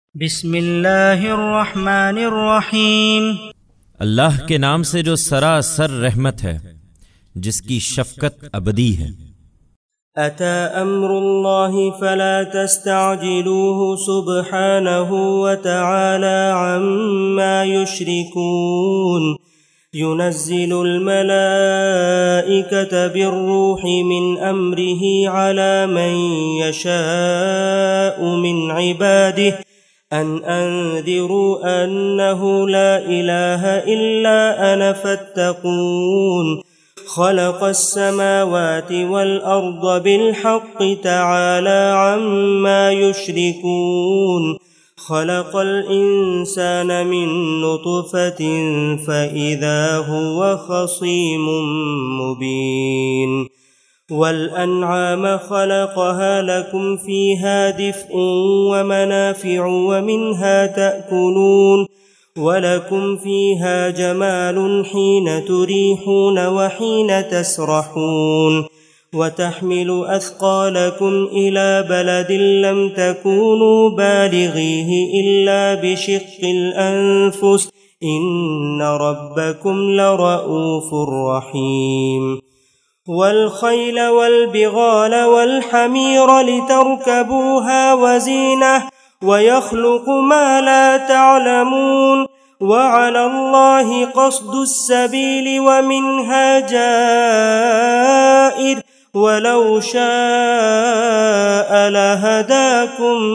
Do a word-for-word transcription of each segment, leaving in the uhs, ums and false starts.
بسم اللہ الرحمن الرحیم، اللہ کے نام سے جو سراسر رحمت ہے، جس کی شفقت ابدی ہے۔ اتی امر اللہ فلا تستعجلوه سبحانہ وتعالی عما یشرکون، ينزل الملائكة بالروح من أمره على من يشاء من عباده أن أنذروا أنه لا إله إلا أنا فاتقون، خلق السماوات والأرض بالحق تعالى عما يشركون، خلق الإنسان من نطفة فإذا هو خصيم مبين، والأنعام خلقها لكم فيها دفء ومنافع ومنها تأكلون، ولكم فيها جمال حين تريحون وحين تسرحون، وتحمل أثقالكم إلى بلد لم تكونوا بالغيه إلا بشق الأنفس إن ربكم لرؤوف رحيم، والخيل والبغال والحمير لتركبوها وزينة ويخلق ما لا تعلمون، وعلى الله قصد السبيل ومنها جائر ولو شاء لهداكم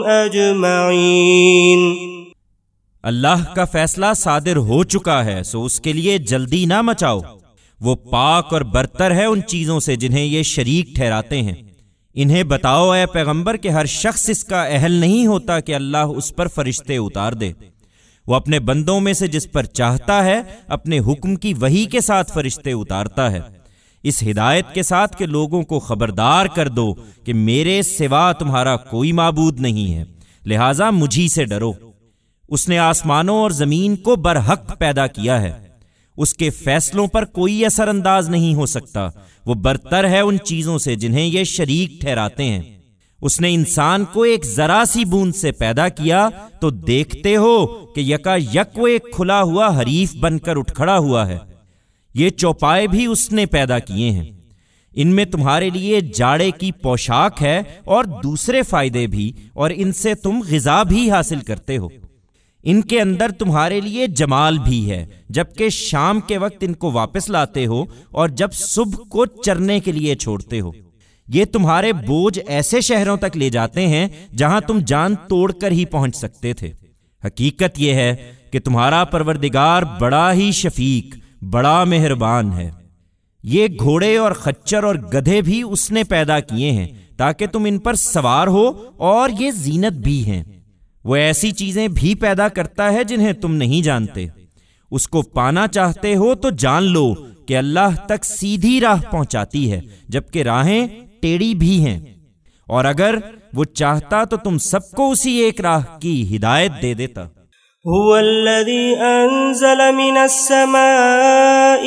اجمعین۔ اللہ کا فیصلہ صادر ہو چکا ہے، سو اس کے لیے جلدی نہ مچاؤ۔ وہ پاک اور برتر ہے ان چیزوں سے جنہیں یہ شریک ٹھہراتے ہیں۔ انہیں بتاؤ اے پیغمبر کہ ہر شخص اس کا اہل نہیں ہوتا کہ اللہ اس پر فرشتے اتار دے۔ وہ اپنے بندوں میں سے جس پر چاہتا ہے اپنے حکم کی وحی کے ساتھ فرشتے اتارتا ہے، اس ہدایت کے ساتھ کہ لوگوں کو خبردار کر دو کہ میرے سوا تمہارا کوئی معبود نہیں ہے، لہٰذا مجھی سے ڈرو۔ اس نے آسمانوں اور زمین کو برحق پیدا کیا ہے، اس کے فیصلوں پر کوئی اثر انداز نہیں ہو سکتا۔ وہ برتر ہے ان چیزوں سے جنہیں یہ شریک ٹھہراتے ہیں۔ اس نے انسان کو ایک ذرا سی بوند سے پیدا کیا تو دیکھتے ہو کہ یکا یک وہ ایک کھلا ہوا حریف بن کر اٹھ کھڑا ہوا ہے۔ یہ چوپائے بھی اس نے پیدا کیے ہیں، ان میں تمہارے لیے جاڑے کی پوشاک ہے اور دوسرے فائدے بھی، اور ان سے تم غذا بھی حاصل کرتے ہو۔ ان کے اندر تمہارے لیے جمال بھی ہے، جبکہ شام کے وقت ان کو واپس لاتے ہو اور جب صبح کو چرنے کے لیے چھوڑتے ہو۔ یہ تمہارے بوجھ ایسے شہروں تک لے جاتے ہیں جہاں تم جان توڑ کر ہی پہنچ سکتے تھے۔ حقیقت یہ ہے کہ تمہارا پروردگار بڑا ہی شفیق، بڑا مہربان ہے۔ یہ گھوڑے اور خچر اور گدھے بھی اس نے پیدا کیے ہیں تاکہ تم ان پر سوار ہو، اور یہ زینت بھی ہیں۔ وہ ایسی چیزیں بھی پیدا کرتا ہے جنہیں تم نہیں جانتے۔ اس کو پانا چاہتے ہو تو جان لو کہ اللہ تک سیدھی راہ پہنچاتی ہے، جبکہ راہیں ٹیڑھی بھی ہیں، اور اگر وہ چاہتا تو تم سب کو اسی ایک راہ کی ہدایت دے دیتا۔ هو الذي أنزل من السماء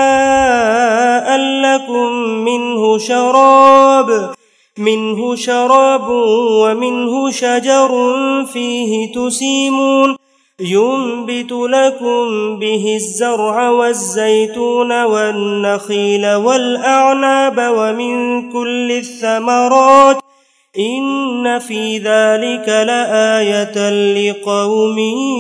ماء لكم منه شراب منه شراب ومنه شجر فيه تسيمون ينبت لكم به الزرع والزيتون والنخيل والأعناب ومن كل الثمرات إن في ذلك لآية لقوم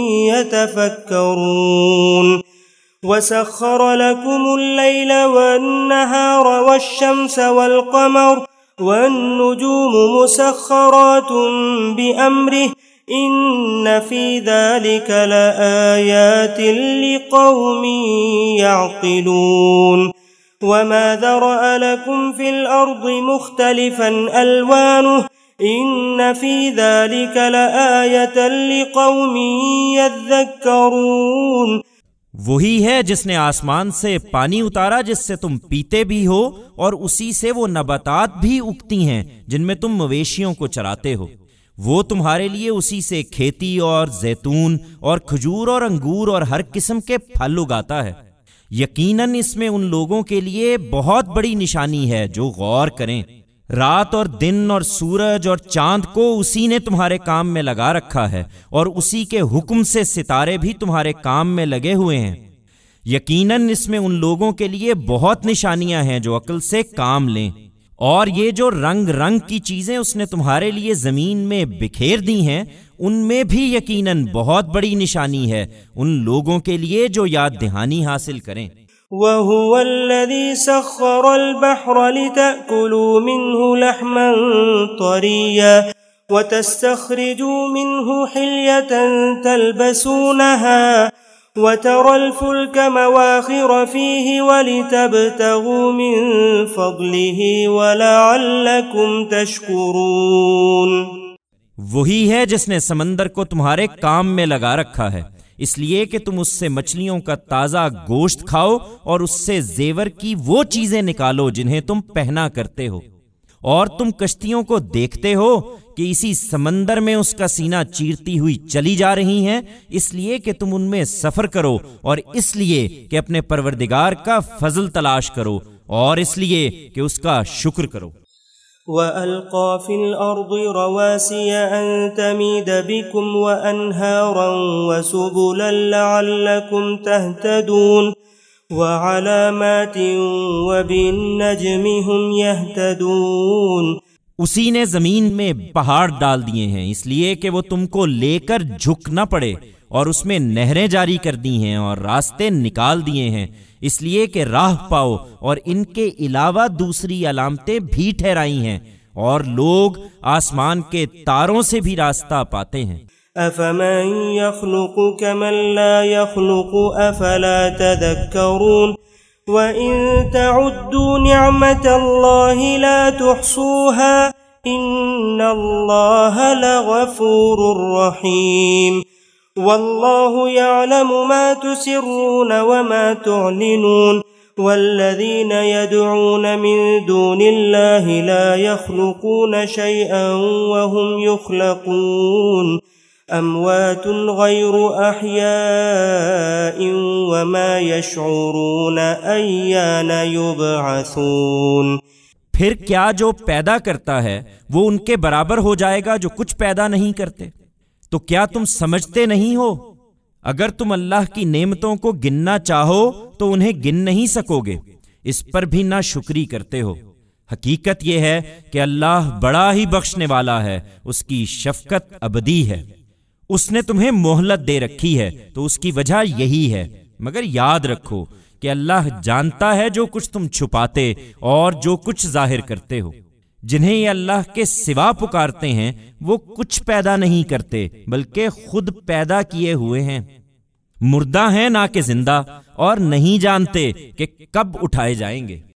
يتفكرون، وسخر لكم الليل والنهار والشمس والقمر والنجوم مسخرات بأمره إن في ذلك لآيات لقوم يعقلون، وما ذرأ لكم في الأرض مختلفا ألوانه إن في ذلك لآية لقوم يذكرون۔ وہی ہے جس نے آسمان سے پانی اتارا جس سے تم پیتے بھی ہو، اور اسی سے وہ نباتات بھی اگتی ہیں جن میں تم مویشیوں کو چراتے ہو۔ وہ تمہارے لیے اسی سے کھیتی اور زیتون اور کھجور اور انگور اور ہر قسم کے پھل اگاتا ہے۔ یقیناً اس میں ان لوگوں کے لیے بہت بڑی نشانی ہے جو غور کریں۔ رات اور دن اور سورج اور چاند کو اسی نے تمہارے کام میں لگا رکھا ہے، اور اسی کے حکم سے ستارے بھی تمہارے کام میں لگے ہوئے ہیں۔ یقیناً اس میں ان لوگوں کے لیے بہت نشانیاں ہیں جو عقل سے کام لیں۔ اور یہ جو رنگ رنگ کی چیزیں اس نے تمہارے لیے زمین میں بکھیر دی ہیں، ان میں بھی یقیناً بہت بڑی نشانی ہے ان لوگوں کے لیے جو یاد دہانی حاصل کریں۔ وَهُوَ الَّذِي سَخَّرَ الْبَحْرَ لِتَأْكُلُوا مِنْهُ لَحْمًا طَرِيًّا وَتَسْتَخْرِجُوا مِنْهُ حِلْيَةً تَلْبَسُونَهَا وَتَرَى الْفُلْكَ مَوَاخِرَ فِيهِ وَلِتَبْتَغُوا مِنْ فَضْلِهِ وَلَعَلَّكُمْ تَشْكُرُونَ۔ وہی ہے جس نے سمندر کو تمہارے کام میں لگا رکھا ہے، اس لیے کہ تم اس سے مچھلیوں کا تازہ گوشت کھاؤ اور اس سے زیور کی وہ چیزیں نکالو جنہیں تم پہنا کرتے ہو، اور تم کشتیوں کو دیکھتے ہو کہ اسی سمندر میں اس کا سینہ چیرتی ہوئی چلی جا رہی ہیں، اس لیے کہ تم ان میں سفر کرو، اور اس لیے کہ اپنے پروردگار کا فضل تلاش کرو، اور اس لیے کہ اس کا شکر کرو۔ وَأَلْقَى فِي الْأَرْضِ رَوَاسِيَ أَن تَمِيدَ بِكُمْ وَأَنْهَارًا وَسُبُلًا لَعَلَّكُمْ تَهْتَدُونَ وَعَلَامَاتٍ وَبِالنَّجْمِ هُمْ يَهْتَدُونَ۔ اسی نے زمین میں پہاڑ ڈال دیے ہیں اس لیے کہ وہ تم کو لے کر جھک نہ پڑے، اور اس میں نہریں جاری کر دی ہیں اور راستے نکال دیے ہیں اس لیے کہ راہ پاؤ، اور ان کے علاوہ دوسری علامتیں بھی ٹھہرائی ہیں، اور لوگ آسمان کے تاروں سے بھی راستہ پاتے ہیں۔ أَفَمَن يَخْلُقُ كَمَن لَّا يَخْلُقُ أَفَلَا تَذَكَّرُونَ وَإِن تَعُدُّوا نِعْمَةَ اللَّهِ لَا تُحْصُوهَا إِنَّ اللَّهَ لَغَفُورٌ رَّحِيمٌ وَاللَّهُ يَعْلَمُ مَا تُسِرُّونَ وَمَا تُعْلِنُونَ وَالَّذِينَ يَدْعُونَ مِن دُونِ اللَّهِ لَا يَخْلُقُونَ شَيْئًا وَهُمْ يُخْلَقُونَ أَمْوَاتٌ غَيْرُ أَحْيَاءٍ وَمَا يَشْعُرُونَ أَيَّانَ يُبْعَثُونَ۔ پھر کیا جو پیدا کرتا ہے وہ ان کے برابر ہو جائے گا جو کچھ پیدا نہیں کرتے؟ تو کیا تم سمجھتے نہیں ہو؟ اگر تم اللہ کی نعمتوں کو گننا چاہو تو انہیں گن نہیں سکو گے، اس پر بھی نہ شکری کرتے ہو۔ حقیقت یہ ہے کہ اللہ بڑا ہی بخشنے والا ہے، اس کی شفقت ابدی ہے۔ اس نے تمہیں مہلت دے رکھی ہے تو اس کی وجہ یہی ہے، مگر یاد رکھو کہ اللہ جانتا ہے جو کچھ تم چھپاتے اور جو کچھ ظاہر کرتے ہو۔ جنہیں یہ اللہ کے سوا پکارتے ہیں وہ کچھ پیدا نہیں کرتے بلکہ خود پیدا کیے ہوئے ہیں، مردہ ہیں نہ کہ زندہ، اور نہیں جانتے کہ کب اٹھائے جائیں گے۔